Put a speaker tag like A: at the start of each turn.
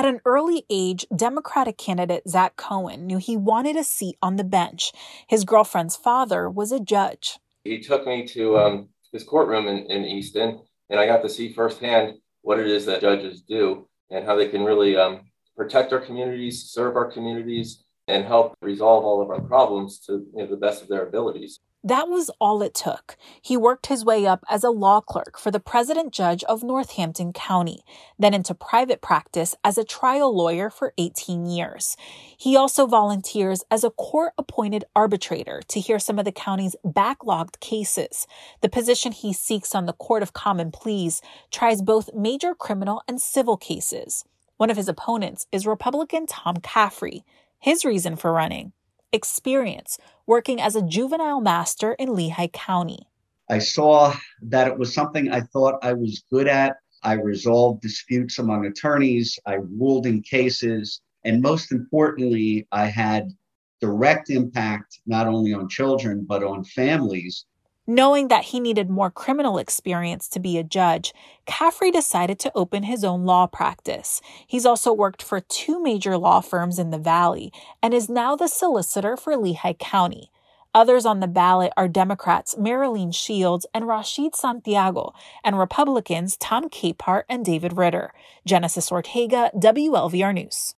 A: At an early age, Democratic candidate Zach Cohen knew he wanted a seat on the bench. His girlfriend's father was a judge.
B: He took me to his courtroom in Easton, and I got to see firsthand what it is that judges do and how they can really protect our communities, serve our communities, and help resolve all of our problems to the best of their abilities.
A: That was all it took. He worked his way up as a law clerk for the president judge of Northampton County, then into private practice as a trial lawyer for 18 years. He also volunteers as a court-appointed arbitrator to hear some of the county's backlogged cases. The position he seeks on the Court of Common Pleas tries both major criminal and civil cases. One of his opponents is Republican Tom Caffrey. His reason for running: experience working as a juvenile master in Lehigh County.
C: I saw that it was something I thought I was good at. I resolved disputes among attorneys. I ruled in cases. And most importantly, I had direct impact not only on children, but on families.
A: Knowing that he needed more criminal experience to be a judge, Caffrey decided to open his own law practice. He's also worked for 2 major law firms in the Valley and is now the solicitor for Lehigh County. Others on the ballot are Democrats Marilyn Shields and Rashid Santiago, and Republicans Tom Capehart and David Ritter. Genesis Ortega, WLVR News.